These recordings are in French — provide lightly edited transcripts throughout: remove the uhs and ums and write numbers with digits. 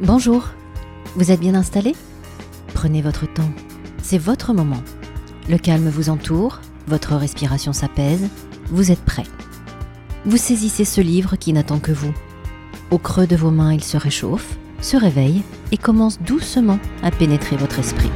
Bonjour, vous êtes bien installé ? Prenez votre temps, c'est votre moment. Le calme vous entoure, votre respiration s'apaise, vous êtes prêt. Vous saisissez ce livre qui n'attend que vous. Au creux de vos mains, il se réchauffe, se réveille et commence doucement à pénétrer votre esprit.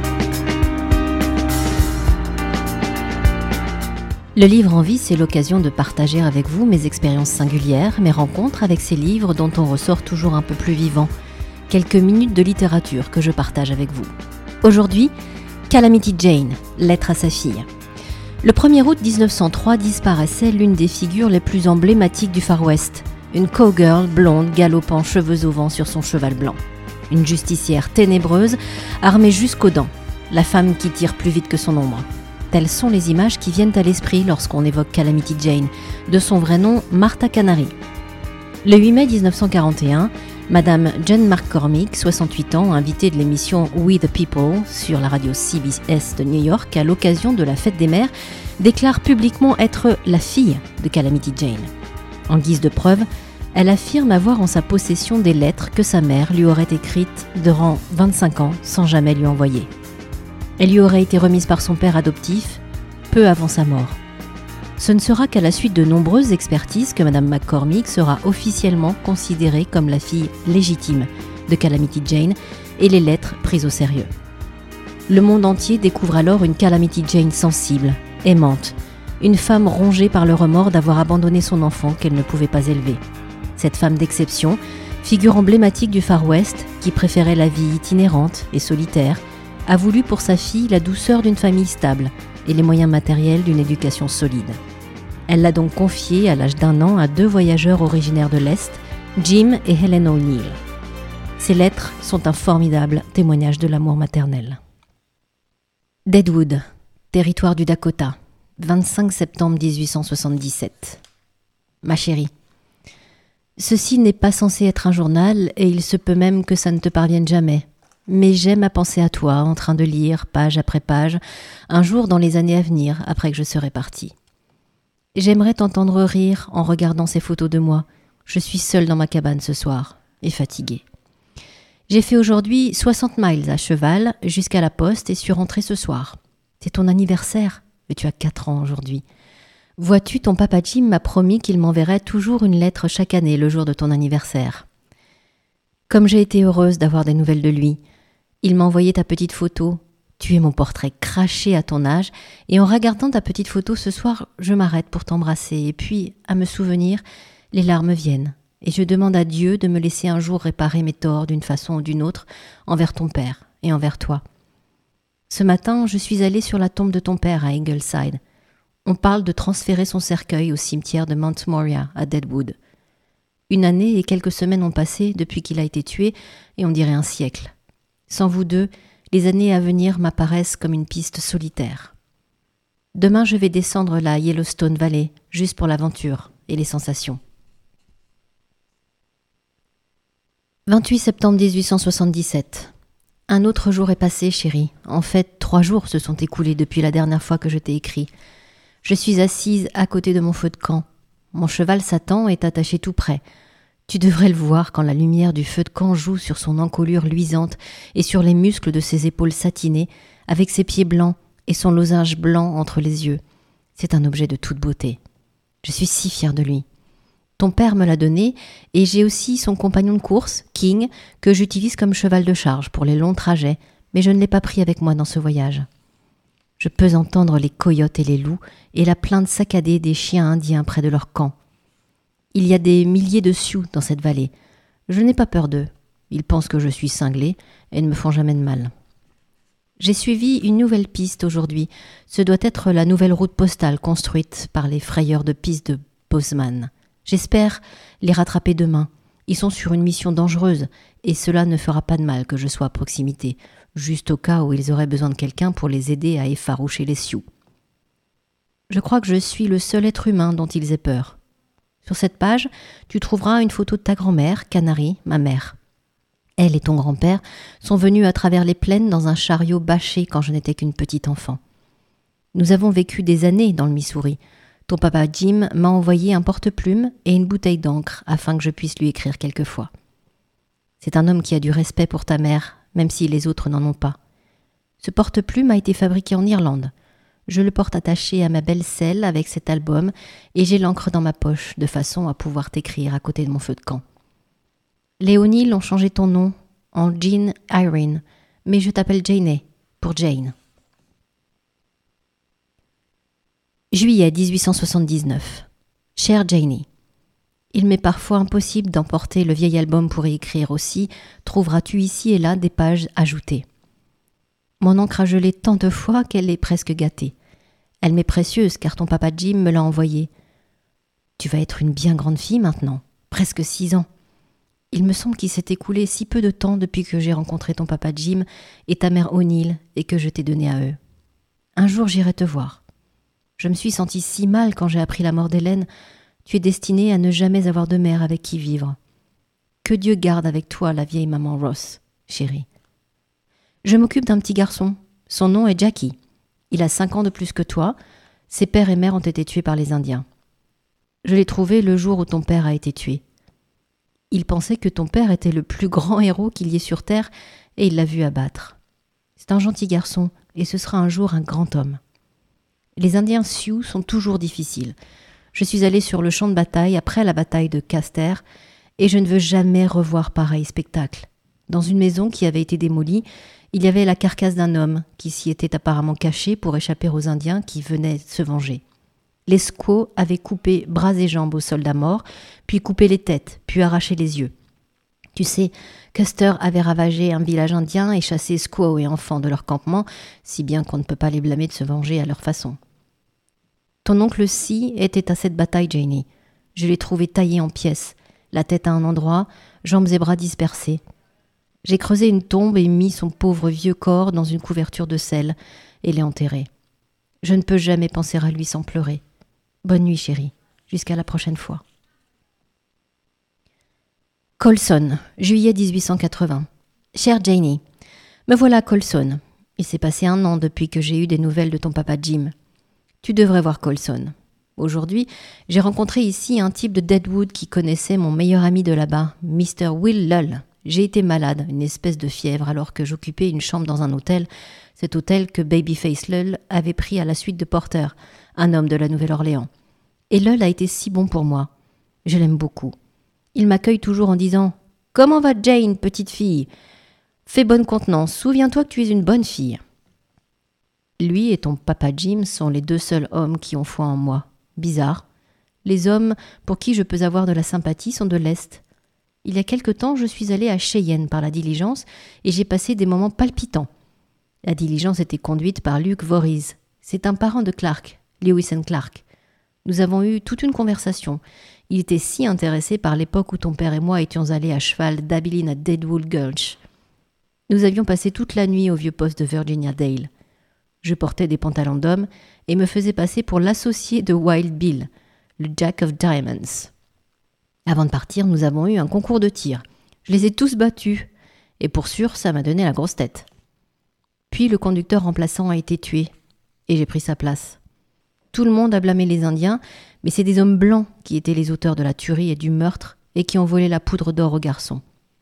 Le livre en vie, c'est l'occasion de partager avec vous mes expériences singulières, mes rencontres avec ces livres dont on ressort toujours un peu plus vivant. Quelques minutes de littérature que je partage avec vous. Aujourd'hui, Calamity Jane, lettre à sa fille. Le 1er août 1903 disparaissait l'une des figures les plus emblématiques du Far West. Une cowgirl blonde galopant cheveux au vent sur son cheval blanc. Une justicière ténébreuse, armée jusqu'aux dents. La femme qui tire plus vite que son ombre. Telles sont les images qui viennent à l'esprit lorsqu'on évoque Calamity Jane, de son vrai nom Martha Canary. Le 8 mai 1941, Madame Jane McCormick, 68 ans, invitée de l'émission We the People sur la radio CBS de New York à l'occasion de la fête des mères, déclare publiquement être la fille de Calamity Jane. En guise de preuve, elle affirme avoir en sa possession des lettres que sa mère lui aurait écrites durant 25 ans sans jamais lui envoyer. Elle lui aurait été remise par son père adoptif peu avant sa mort. Ce ne sera qu'à la suite de nombreuses expertises que Madame McCormick sera officiellement considérée comme la fille légitime de Calamity Jane et les lettres prises au sérieux. Le monde entier découvre alors une Calamity Jane sensible, aimante, une femme rongée par le remords d'avoir abandonné son enfant qu'elle ne pouvait pas élever. Cette femme d'exception, figure emblématique du Far West qui préférait la vie itinérante et solitaire, a voulu pour sa fille la douceur d'une famille stable et les moyens matériels d'une éducation solide. Elle l'a donc confiée à l'âge d'1 an à 2 voyageurs originaires de l'Est, Jim et Helen O'Neill. Ces lettres sont un formidable témoignage de l'amour maternel. Deadwood, territoire du Dakota, 25 septembre 1877. Ma chérie, ceci n'est pas censé être un journal et il se peut même que ça ne te parvienne jamais. Mais j'aime à penser à toi, en train de lire, page après page, un jour dans les années à venir, après que je serai partie. J'aimerais t'entendre rire en regardant ces photos de moi. Je suis seule dans ma cabane ce soir, et fatiguée. J'ai fait aujourd'hui 60 miles à cheval jusqu'à la poste et suis rentrée ce soir. C'est ton anniversaire, et tu as 4 ans aujourd'hui. Vois-tu, ton papa Jim m'a promis qu'il m'enverrait toujours une lettre chaque année le jour de ton anniversaire. Comme j'ai été heureuse d'avoir des nouvelles de lui. Il m'a envoyé ta petite photo. Tu es mon portrait craché à ton âge et en regardant ta petite photo ce soir, je m'arrête pour t'embrasser et puis, à me souvenir, les larmes viennent et je demande à Dieu de me laisser un jour réparer mes torts d'une façon ou d'une autre envers ton père et envers toi. Ce matin, je suis allée sur la tombe de ton père à Ingleside. On parle de transférer son cercueil au cimetière de Mount Moriah à Deadwood. 1 année et quelques semaines ont passé depuis qu'il a été tué et on dirait un siècle. Sans vous deux, les années à venir m'apparaissent comme une piste solitaire. Demain, je vais descendre la Yellowstone Valley, juste pour l'aventure et les sensations. 28 septembre 1877. Un autre jour est passé, chérie. En fait, 3 jours se sont écoulés depuis la dernière fois que je t'ai écrit. Je suis assise à côté de mon feu de camp. Mon cheval Satan est attaché tout près. Tu devrais le voir quand la lumière du feu de camp joue sur son encolure luisante et sur les muscles de ses épaules satinées, avec ses pieds blancs et son lozenge blanc entre les yeux. C'est un objet de toute beauté. Je suis si fière de lui. Ton père me l'a donné et j'ai aussi son compagnon de course, King, que j'utilise comme cheval de charge pour les longs trajets, mais je ne l'ai pas pris avec moi dans ce voyage. Je peux entendre les coyotes et les loups et la plainte saccadée des chiens indiens près de leur camp. Il y a des milliers de Sioux dans cette vallée. Je n'ai pas peur d'eux. Ils pensent que je suis cinglée et ne me font jamais de mal. J'ai suivi une nouvelle piste aujourd'hui. Ce doit être la nouvelle route postale construite par les frayeurs de pistes de Bozeman. J'espère les rattraper demain. Ils sont sur une mission dangereuse et cela ne fera pas de mal que je sois à proximité, juste au cas où ils auraient besoin de quelqu'un pour les aider à effaroucher les Sioux. Je crois que je suis le seul être humain dont ils aient peur. Sur cette page, tu trouveras une photo de ta grand-mère, Canary, ma mère. Elle et ton grand-père sont venus à travers les plaines dans un chariot bâché quand je n'étais qu'une petite enfant. Nous avons vécu des années dans le Missouri. Ton papa Jim m'a envoyé un porte-plume et une bouteille d'encre afin que je puisse lui écrire quelquefois. C'est un homme qui a du respect pour ta mère, même si les autres n'en ont pas. Ce porte-plume a été fabriqué en Irlande. Je le porte attaché à ma belle selle avec cet album et j'ai l'encre dans ma poche de façon à pouvoir t'écrire à côté de mon feu de camp. Les O'Neill ont changé ton nom en Jean Irene, mais je t'appelle Jane pour Jane. Juillet 1879. Chère Janie, il m'est parfois impossible d'emporter le vieil album pour y écrire aussi, trouveras-tu ici et là des pages ajoutées. Mon encre a gelé tant de fois qu'elle est presque gâtée. Elle m'est précieuse car ton papa Jim me l'a envoyée. Tu vas être une bien grande fille maintenant, presque 6 ans. Il me semble qu'il s'est écoulé si peu de temps depuis que j'ai rencontré ton papa Jim et ta mère O'Neill et que je t'ai donné à eux. Un jour j'irai te voir. Je me suis sentie si mal quand j'ai appris la mort d'Hélène. Tu es destinée à ne jamais avoir de mère avec qui vivre. Que Dieu garde avec toi la vieille maman Ross, chérie. Je m'occupe d'un petit garçon. Son nom est Jackie. Il a 5 ans de plus que toi. Ses père et mère ont été tués par les Indiens. Je l'ai trouvé le jour où ton père a été tué. Il pensait que ton père était le plus grand héros qu'il y ait sur terre et il l'a vu abattre. C'est un gentil garçon et ce sera un jour un grand homme. Les Indiens Sioux sont toujours difficiles. Je suis allée sur le champ de bataille après la bataille de Custer et je ne veux jamais revoir pareil spectacle. Dans une maison qui avait été démolie, il y avait la carcasse d'un homme qui s'y était apparemment caché pour échapper aux Indiens qui venaient se venger. Les squaws avaient coupé bras et jambes aux soldats morts, puis coupé les têtes, puis arraché les yeux. Tu sais, Custer avait ravagé un village indien et chassé squaws et enfants de leur campement, si bien qu'on ne peut pas les blâmer de se venger à leur façon. Ton oncle Si était à cette bataille, Janie. Je l'ai trouvé taillé en pièces, la tête à un endroit, jambes et bras dispersés. J'ai creusé une tombe et mis son pauvre vieux corps dans une couverture de sel et l'ai enterré. Je ne peux jamais penser à lui sans pleurer. Bonne nuit, chérie. Jusqu'à la prochaine fois. Colson, juillet 1880. Chère Janie, me voilà à Colson. Il s'est passé 1 an depuis que j'ai eu des nouvelles de ton papa Jim. Tu devrais voir Colson. Aujourd'hui, j'ai rencontré ici un type de Deadwood qui connaissait mon meilleur ami de là-bas, Mr. Will Lull. J'ai été malade, une espèce de fièvre, alors que j'occupais une chambre dans un hôtel, cet hôtel que Babyface Lull avait pris à la suite de Porter, un homme de la Nouvelle-Orléans. Et Lull a été si bon pour moi. Je l'aime beaucoup. Il m'accueille toujours en disant « Comment va Jane, petite fille ? Fais bonne contenance, souviens-toi que tu es une bonne fille. » Lui et ton papa Jim sont les 2 seuls hommes qui ont foi en moi. Bizarre. Les hommes pour qui je peux avoir de la sympathie sont de l'Est. Il y a quelque temps, je suis allée à Cheyenne par la diligence et j'ai passé des moments palpitants. La diligence était conduite par Luke Voorhees. C'est un parent de Clark, Lewis and Clark. Nous avons eu toute une conversation. Il était si intéressé par l'époque où ton père et moi étions allés à cheval d'Abilene à Deadwood Gulch. Nous avions passé toute la nuit au vieux poste de Virginia Dale. Je portais des pantalons d'homme et me faisais passer pour l'associé de Wild Bill, le Jack of Diamonds. Avant de partir, nous avons eu un concours de tir. Je les ai tous battus. Et pour sûr, ça m'a donné la grosse tête. Puis le conducteur remplaçant a été tué. Et j'ai pris sa place. Tout le monde a blâmé les Indiens, mais c'est des hommes blancs qui étaient les auteurs de la tuerie et du meurtre et qui ont volé la poudre d'or aux garçons.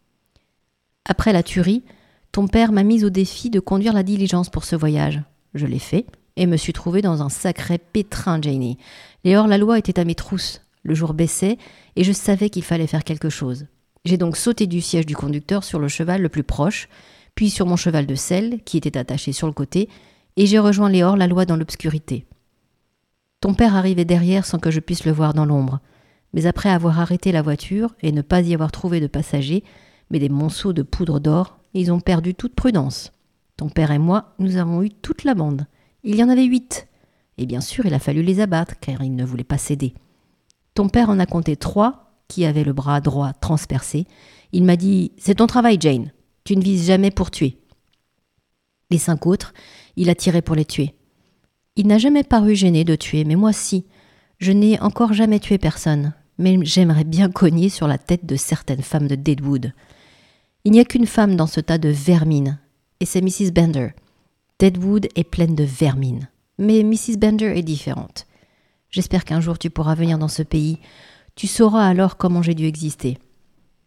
Après la tuerie, ton père m'a mise au défi de conduire la diligence pour ce voyage. Je l'ai fait et me suis trouvée dans un sacré pétrin, Janie. Les hors-la-loi étaient à mes trousses. Le jour baissait et je savais qu'il fallait faire quelque chose. J'ai donc sauté du siège du conducteur sur le cheval le plus proche, puis sur mon cheval de selle, qui était attaché sur le côté, et j'ai rejoint les hors-la-loi dans l'obscurité. Ton père arrivait derrière sans que je puisse le voir dans l'ombre. Mais après avoir arrêté la voiture et ne pas y avoir trouvé de passagers, mais des monceaux de poudre d'or, ils ont perdu toute prudence. Ton père et moi, nous avons eu toute la bande. Il y en avait 8. Et bien sûr, il a fallu les abattre, car ils ne voulaient pas céder. Ton père en a compté 3 qui avaient le bras droit transpercé. Il m'a dit « C'est ton travail, Jane. Tu ne vises jamais pour tuer. » Les 5 autres, il a tiré pour les tuer. Il n'a jamais paru gêné de tuer, mais moi si. Je n'ai encore jamais tué personne, mais j'aimerais bien cogner sur la tête de certaines femmes de Deadwood. Il n'y a qu'une femme dans ce tas de vermine, et c'est Mrs. Bender. Deadwood est pleine de vermine, mais Mrs. Bender est différente. J'espère qu'un jour tu pourras venir dans ce pays. Tu sauras alors comment j'ai dû exister.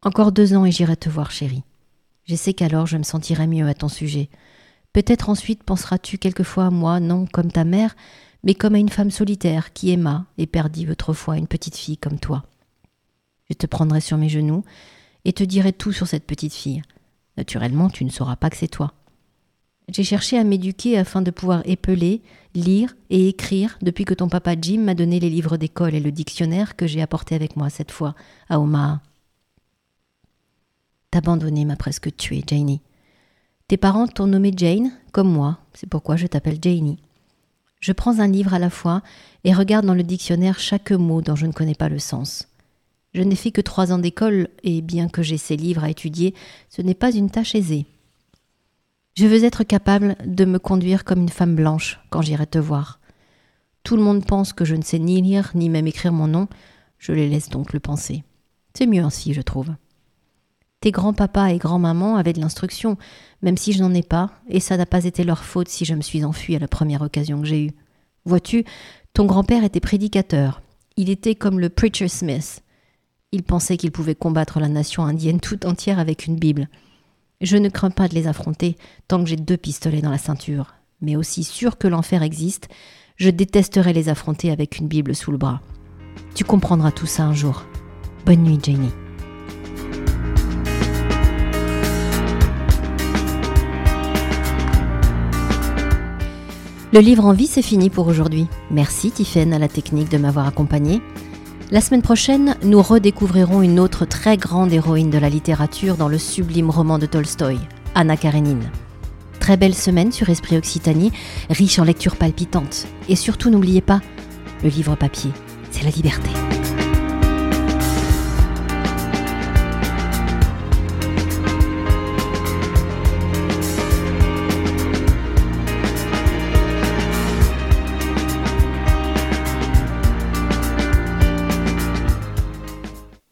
Encore 2 ans et j'irai te voir, chérie. Je sais qu'alors je me sentirai mieux à ton sujet. Peut-être ensuite penseras-tu quelquefois à moi, non comme ta mère, mais comme à une femme solitaire qui aima et perdit autrefois une petite fille comme toi. Je te prendrai sur mes genoux et te dirai tout sur cette petite fille. Naturellement, tu ne sauras pas que c'est toi. J'ai cherché à m'éduquer afin de pouvoir épeler, lire et écrire depuis que ton papa Jim m'a donné les livres d'école et le dictionnaire que j'ai apporté avec moi cette fois à Omaha. T'abandonner m'a presque tuée, Janie. Tes parents t'ont nommée Jane, comme moi, c'est pourquoi je t'appelle Janie. Je prends un livre à la fois et regarde dans le dictionnaire chaque mot dont je ne connais pas le sens. Je n'ai fait que 3 ans d'école et bien que j'ai ces livres à étudier, ce n'est pas une tâche aisée. Je veux être capable de me conduire comme une femme blanche quand j'irai te voir. Tout le monde pense que je ne sais ni lire ni même écrire mon nom, je les laisse donc le penser. C'est mieux ainsi, je trouve. Tes grands-papas et grands-mamans avaient de l'instruction, même si je n'en ai pas, et ça n'a pas été leur faute si je me suis enfuie à la première occasion que j'ai eue. Vois-tu, ton grand-père était prédicateur. Il était comme le Preacher Smith. Il pensait qu'il pouvait combattre la nation indienne tout entière avec une Bible. Je ne crains pas de les affronter tant que j'ai 2 pistolets dans la ceinture. Mais aussi sûr que l'enfer existe, je détesterais les affronter avec une Bible sous le bras. Tu comprendras tout ça un jour. Bonne nuit, Janie. Le livre en vie, c'est fini pour aujourd'hui. Merci Tiffaine à la technique de m'avoir accompagnée. La semaine prochaine, nous redécouvrirons une autre très grande héroïne de la littérature dans le sublime roman de Tolstoï, Anna Karénine. Très belle semaine sur Esprit Occitanie, riche en lectures palpitantes. Et surtout, n'oubliez pas, le livre papier, c'est la liberté.